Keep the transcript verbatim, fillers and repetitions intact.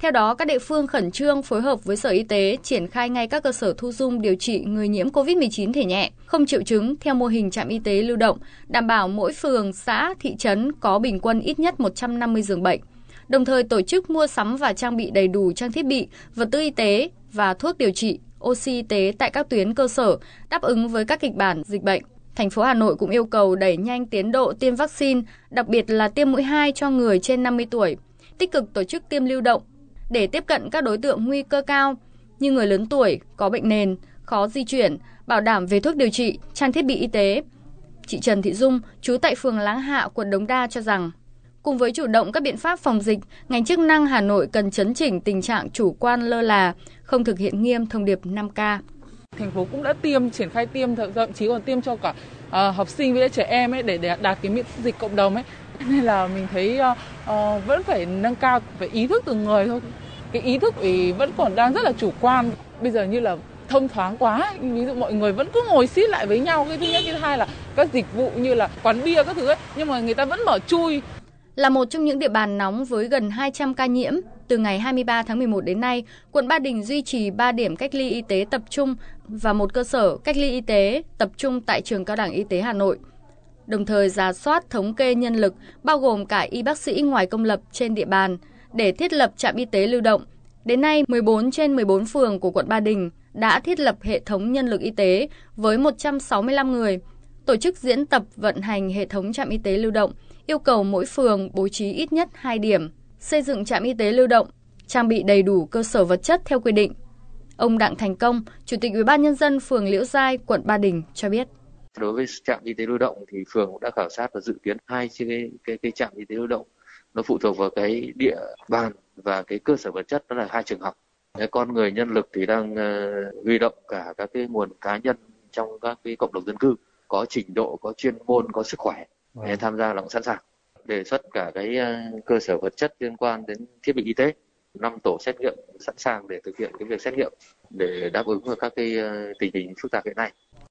Theo đó, các địa phương khẩn trương phối hợp với Sở Y tế triển khai ngay các cơ sở thu dung điều trị người nhiễm covid mười chín thể nhẹ, không triệu chứng theo mô hình trạm y tế lưu động, đảm bảo mỗi phường, xã, thị trấn có bình quân ít nhất một trăm năm mươi giường bệnh. Đồng thời tổ chức mua sắm và trang bị đầy đủ trang thiết bị, vật tư y tế và thuốc điều trị, oxy y tế tại các tuyến cơ sở, đáp ứng với các kịch bản dịch bệnh. Thành phố Hà Nội cũng yêu cầu đẩy nhanh tiến độ tiêm vaccine, đặc biệt là tiêm mũi hai cho người trên năm mươi tuổi, tích cực tổ chức tiêm lưu động để tiếp cận các đối tượng nguy cơ cao như người lớn tuổi, có bệnh nền, khó di chuyển, bảo đảm về thuốc điều trị, trang thiết bị y tế. Chị Trần Thị Dung, trú tại phường Láng Hạ, quận Đống Đa cho rằng, cùng với chủ động các biện pháp phòng dịch, ngành chức năng Hà Nội cần chấn chỉnh tình trạng chủ quan lơ là, không thực hiện nghiêm thông điệp năm K. Thành phố cũng đã tiêm, triển khai tiêm, thậm chí còn tiêm cho cả uh, học sinh với trẻ em ấy để, để đạt cái miễn dịch cộng đồng ấy. Nên là mình thấy uh, uh, vẫn phải nâng cao, phải ý thức từng người thôi. Cái ý thức thì vẫn còn đang rất là chủ quan. Bây giờ như là thông thoáng quá, ví dụ mọi người vẫn cứ ngồi xít lại với nhau. Cái thứ nhất, cái thứ hai là các dịch vụ như là quán bia các thứ ấy, nhưng mà người ta vẫn mở chui. Là một trong những địa bàn nóng với gần hai trăm ca nhiễm, từ ngày hai mươi ba tháng mười một đến nay, quận Ba Đình duy trì ba điểm cách ly y tế tập trung và một cơ sở cách ly y tế tập trung tại Trường Cao đẳng Y tế Hà Nội. Đồng thời rà soát thống kê nhân lực, bao gồm cả y bác sĩ ngoài công lập trên địa bàn, để thiết lập trạm y tế lưu động. Đến nay, mười bốn trên mười bốn phường của quận Ba Đình đã thiết lập hệ thống nhân lực y tế với một trăm sáu mươi lăm người, tổ chức diễn tập vận hành hệ thống trạm y tế lưu động, yêu cầu mỗi phường bố trí ít nhất hai điểm, xây dựng trạm y tế lưu động, trang bị đầy đủ cơ sở vật chất theo quy định. Ông Đặng Thành Công, Chủ tịch Ủy ban nhân dân phường Liễu Giai, quận Ba Đình cho biết. Đối với trạm y tế lưu động thì phường cũng đã khảo sát và dự kiến hai cái cái, cái trạm y tế lưu động, nó phụ thuộc vào cái địa bàn và cái cơ sở vật chất, đó là hai trường học. Cái con người nhân lực thì đang uh, huy động cả các cái nguồn cá nhân trong các cái cộng đồng dân cư có trình độ, có chuyên môn, có sức khỏe để tham gia là cũng sẵn sàng. Đề xuất cả cái uh, cơ sở vật chất liên quan đến thiết bị y tế, năm tổ xét nghiệm sẵn sàng để thực hiện cái việc xét nghiệm để đáp ứng vào các cái uh, tình hình phức tạp hiện nay.